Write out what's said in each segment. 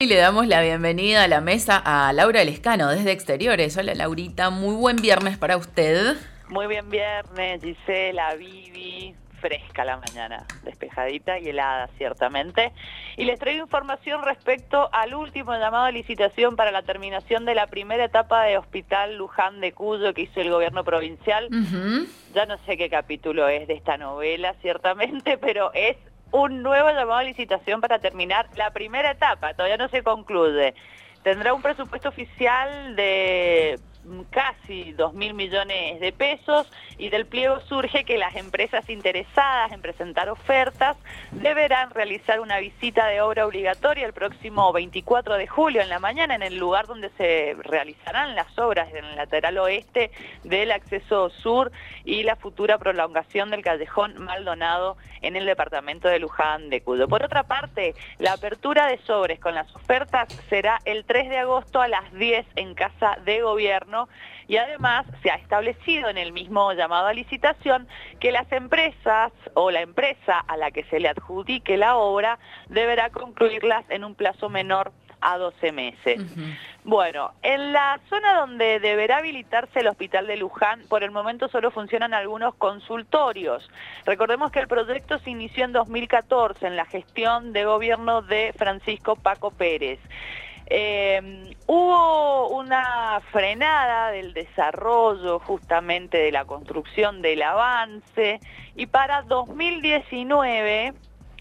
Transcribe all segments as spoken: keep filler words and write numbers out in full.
le damos la bienvenida a la mesa a Laura Lescano desde Exteriores. Hola Laurita, muy buen viernes para usted. Muy bien viernes, Gisela, Vivi, fresca la mañana, despejadita y helada ciertamente. Y les traigo información respecto al último llamado a licitación para la terminación de la primera etapa de Hospital Luján de Cuyo que hizo el gobierno provincial. Uh-huh. Ya no sé qué capítulo es de esta novela ciertamente, pero es un nuevo llamado a licitación para terminar la primera etapa, todavía no se concluye. Tendrá un presupuesto oficial de casi dos mil millones de pesos y del pliego surge que las empresas interesadas en presentar ofertas deberán realizar una visita de obra obligatoria el próximo veinticuatro de julio en la mañana en el lugar donde se realizarán las obras en el lateral oeste del acceso sur y la futura prolongación del callejón Maldonado en el departamento de Luján de Cuyo. Por otra parte, la apertura de sobres con las ofertas será el tres de agosto a las diez en Casa de Gobierno y además se ha establecido en el mismo llamado a licitación que las empresas o la empresa a la que se le adjudique la obra deberá concluirlas en un plazo menor a doce meses. Uh-huh. Bueno, en la zona donde deberá habilitarse el Hospital de Luján, por el momento solo funcionan algunos consultorios. Recordemos que el proyecto se inició en dos mil catorce en la gestión de gobierno de Francisco Paco Pérez. Eh, hubo una frenada del desarrollo justamente de la construcción del avance y para dos mil diecinueve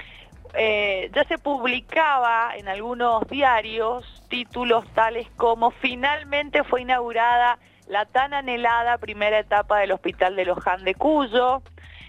eh, ya se publicaba en algunos diarios títulos tales como finalmente fue inaugurada la tan anhelada primera etapa del Hospital de Luján de Cuyo.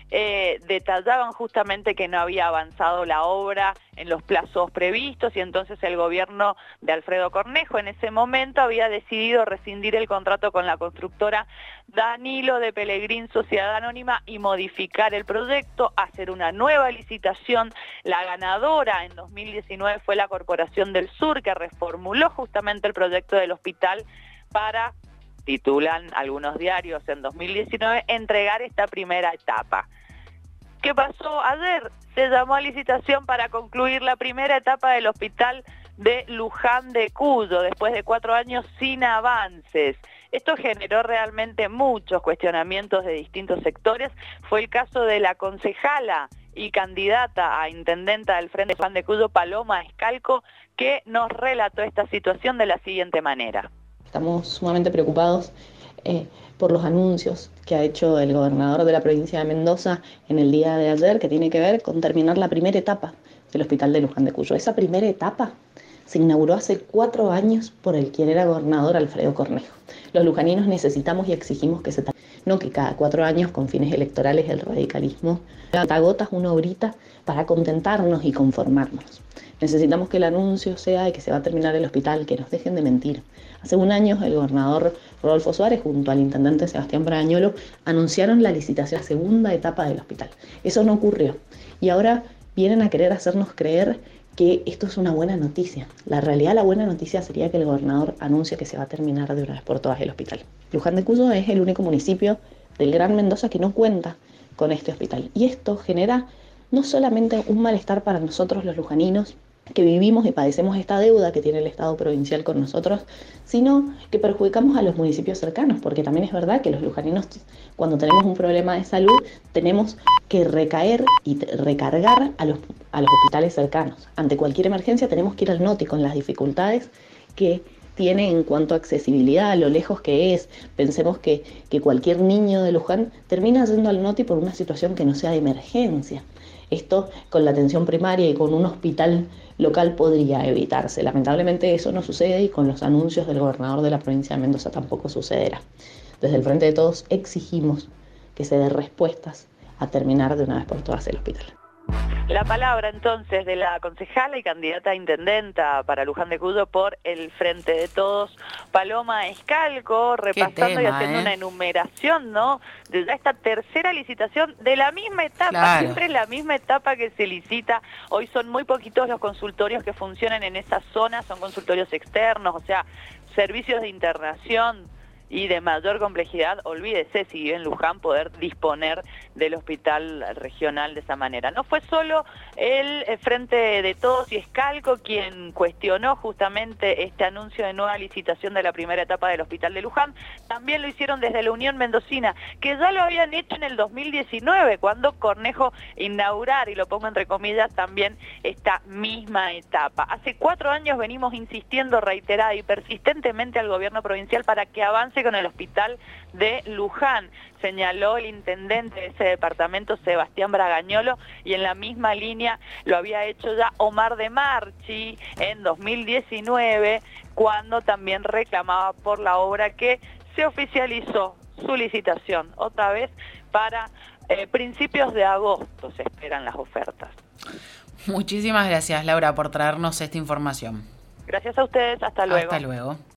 Eh, detallaban justamente que no había avanzado la obra en los plazos previstos y entonces el gobierno de Alfredo Cornejo en ese momento había decidido rescindir el contrato con la constructora Danilo de Pellegrín Sociedad Anónima y modificar el proyecto, hacer una nueva licitación. La ganadora en dos mil diecinueve fue la Corporación del Sur que reformuló justamente el proyecto del hospital para, titulan algunos diarios en dos mil diecinueve, entregar esta primera etapa. ¿Qué pasó ayer? Se llamó a licitación para concluir la primera etapa del Hospital de Luján de Cuyo, después de cuatro años sin avances. Esto generó realmente muchos cuestionamientos de distintos sectores. Fue el caso de la concejala y candidata a intendenta del Frente Luján de Cuyo, Paloma Escalco, que nos relató esta situación de la siguiente manera. Estamos sumamente preocupados eh, por los anuncios que ha hecho el gobernador de la provincia de Mendoza en el día de ayer, que tiene que ver con terminar la primera etapa del Hospital de Luján de Cuyo. Esa primera etapa se inauguró hace cuatro años por el quien era gobernador Alfredo Cornejo. Los lujaninos necesitamos y exigimos que se termine, no que cada cuatro años con fines electorales el radicalismo haga a gotas una obrita para contentarnos y conformarnos. Necesitamos que el anuncio sea de que se va a terminar el hospital, que nos dejen de mentir. Hace un año el gobernador Rodolfo Suárez junto al intendente Sebastián Bragañolo anunciaron la licitación de la segunda etapa del hospital. Eso no ocurrió y ahora vienen a querer hacernos creer que esto es una buena noticia. La realidad, la buena noticia sería que el gobernador anuncie que se va a terminar de una vez por todas el hospital. Luján de Cuyo es el único municipio del Gran Mendoza que no cuenta con este hospital y esto genera no solamente un malestar para nosotros los lujaninos, que vivimos y padecemos esta deuda que tiene el Estado provincial con nosotros, sino que perjudicamos a los municipios cercanos, porque también es verdad que los lujaninos, cuando tenemos un problema de salud, tenemos que recaer y recargar a los, a los hospitales cercanos. Ante cualquier emergencia tenemos que ir al Noti con las dificultades que tiene en cuanto a accesibilidad, a lo lejos que es. Pensemos que, que cualquier niño de Luján termina yendo al Noti por una situación que no sea de emergencia. Esto con la atención primaria y con un hospital local podría evitarse. Lamentablemente eso no sucede y con los anuncios del gobernador de la provincia de Mendoza tampoco sucederá. Desde el Frente de Todos exigimos que se den respuestas a terminar de una vez por todas el hospital. La palabra entonces de la concejala y candidata a intendenta para Luján de Cuyo por el Frente de Todos, Paloma Escalco, repasando tema, y haciendo ¿eh? una enumeración, ¿no? De ya esta tercera licitación de la misma etapa, claro. Siempre es la misma etapa que se licita. Hoy son muy poquitos los consultorios que funcionan en esa zona, son consultorios externos, o sea, servicios de internación y de mayor complejidad, olvídese si vive en Luján poder disponer del hospital regional de esa manera. No fue solo el Frente de Todos y Escalco quien cuestionó justamente este anuncio de nueva licitación de la primera etapa del hospital de Luján, también lo hicieron desde la Unión Mendocina, que ya lo habían hecho en el dos mil diecinueve, cuando Cornejo inaugurar, y lo pongo entre comillas, también esta misma etapa. Hace cuatro años venimos insistiendo reiterada y persistentemente al gobierno provincial para que avance con el hospital de Luján, señaló el intendente de ese departamento, Sebastián Bragañolo, y en la misma línea lo había hecho ya Omar de Marchi en dos mil diecinueve, cuando también reclamaba por la obra que se oficializó su licitación otra vez para eh, principios de agosto se esperan las ofertas. Muchísimas gracias, Laura, por traernos esta información. Gracias a ustedes, hasta luego. Hasta luego.